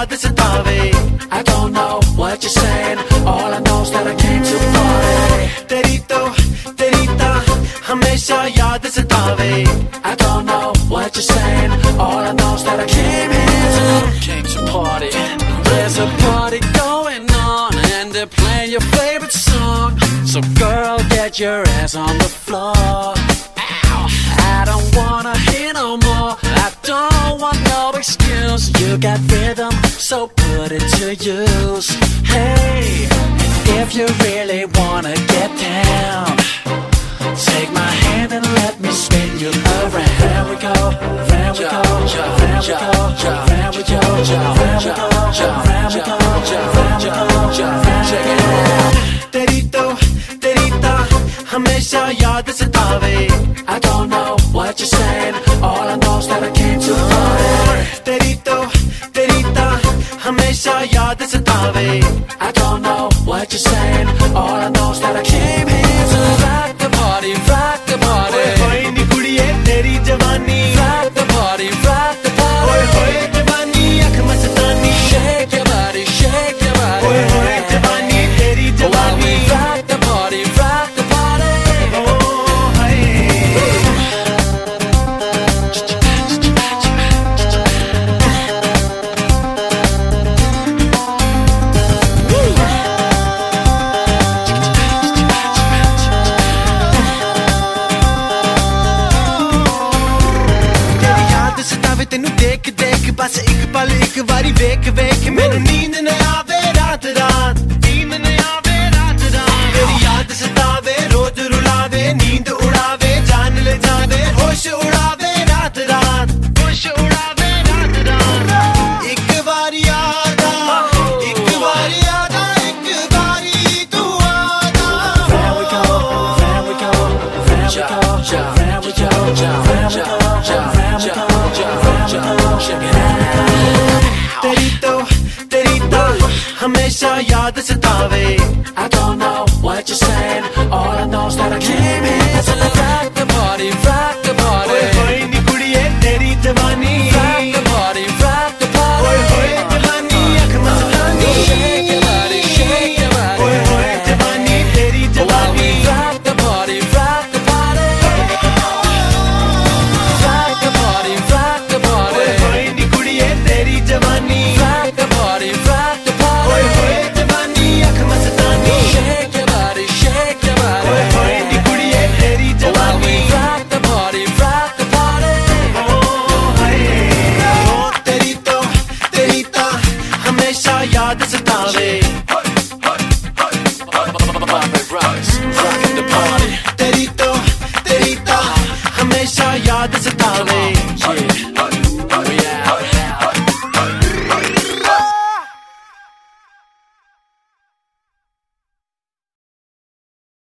याद सतावे I don't know what you're saying All I know is that I came to party तेरी ता हमेशा याद सतावे I don't know what you're saying All I know is that I came to party There's a party going on And they're playing your favorite song So girl, get your ass on the floor Ow. I don't wanna hear no more I don't want no excuse You got rhythm, so put it to use Hey, if you really wanna get down Take my hand and let me spin you around Round we go, round we go, round we go, round we go, round we go, round we go, round we go, check it out तेरी ता हमेशा याद सतावे I don't know what you're saying All I know is that I came to party तेरी ता हमेशा याद सतावे I don't know what you're saying All I know is that I came here to rock the party होए नी कुड़िए तेरी जवानी rock the party होए जवानी अख मस्तानी shake your body होए जवानी तेरी जवानी rock the party oh hey तेनू देख देख बस एक पल एक बारी वेख वेख मैनू नींद न आवे रात रात नींद न आवे रात रात तेरी याद सतावे रोज रुलावे नींद उड़ावे जान ले जावे होश उड़ावे रात रात होश उड़ावे रात रात एक बारी आदा एक बारी आदा एक बारी तू आदा round we go round we go round we go round we go round we go round we go तेरी तो हमेशा याद सतावे I don't know what you're saying All I know is that I came here to rock the party